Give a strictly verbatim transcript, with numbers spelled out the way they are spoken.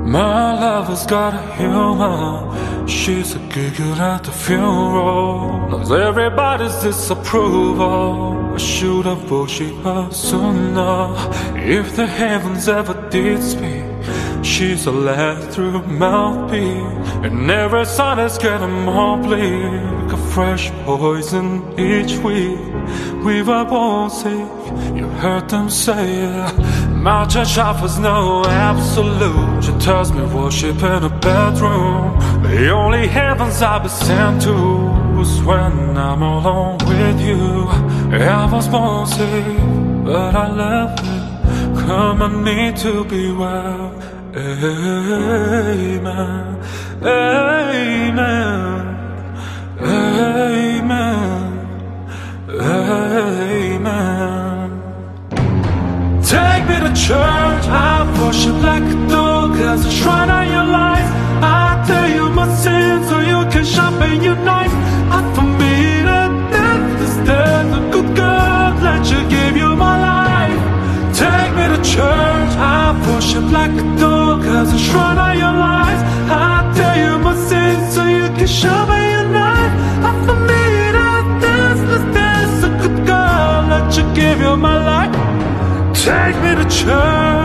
My lover's got a humor. She's a giggle at the funeral. Knows everybody's disapproval. I should have bullshit her sooner. If the heavens ever did speak, she's a let-through mouthpiece. And every sign is getting more bleak. A fresh poison each week. We were born safe, you heard them say it. My church offers no absolute. She tells me worship in a bedroom. The only heavens I'll be sent to is when I'm alone with you. I was born safe, but I left it. Come, I need to be well. Amen, amen, amen, amen. Take me to church, I worship like a dog. There's a shrine on your life. I tell you my sins so you can sharpen your knife. I for me that death is dead. A good God, let you give you my life. Take me to church, I worship like a dog. There's a shrine on your life. I tell you my sins so you can sharpen your knife. I for me that death is dead. A good God, let you give you my life. Take me to church.